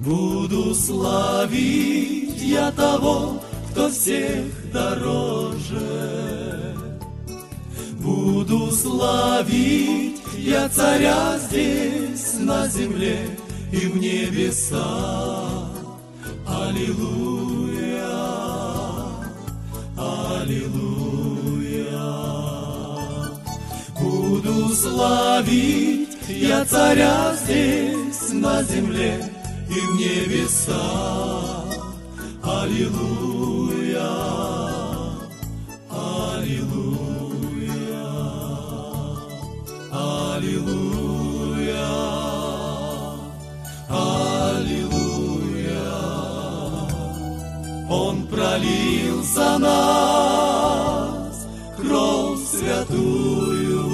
Буду славить я того, кто всех дороже. Буду славить я царя здесь на земле и в небесах. Аллилуйя, аллилуйя. Буду славить я царя здесь на земле и в небесах. Аллилуйя, аллилуйя, аллилуйя, аллилуйя. Он пролил за нас кровь святую,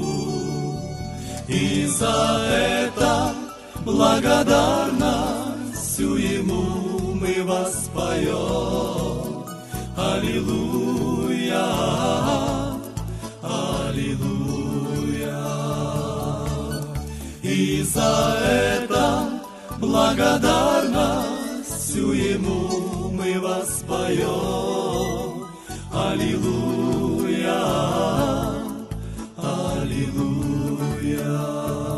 и за это благодарностью Ему мы воспоем. Аллилуйя, аллилуйя. И за это благодарностью Ему мы воспоем. Аллилуйя, аллилуйя.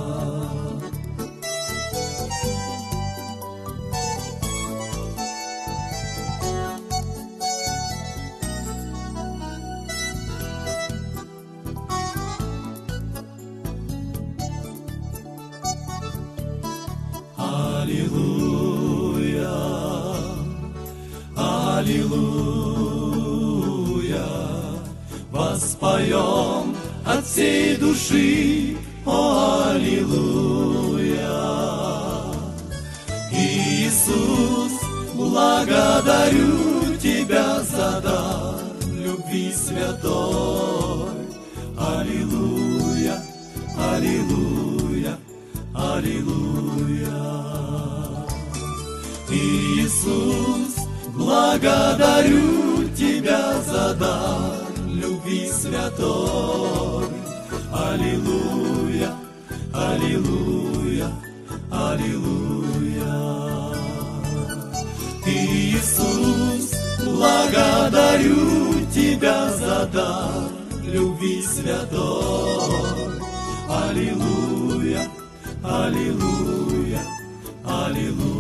Аллилуйя, аллилуйя. Воспоем от всей души, о, аллилуйя. Иисус, благодарю Тебя за дар любви святой. Аллилуйя, аллилуйя, аллилуйя. Иисус, благодарю Тебя за дар любви святой. Аллилуйя, аллилуйя, аллилуйя. Иисус, благодарю Тебя за дар любви святой. Аллилуйя, аллилуйя, аллилуйя.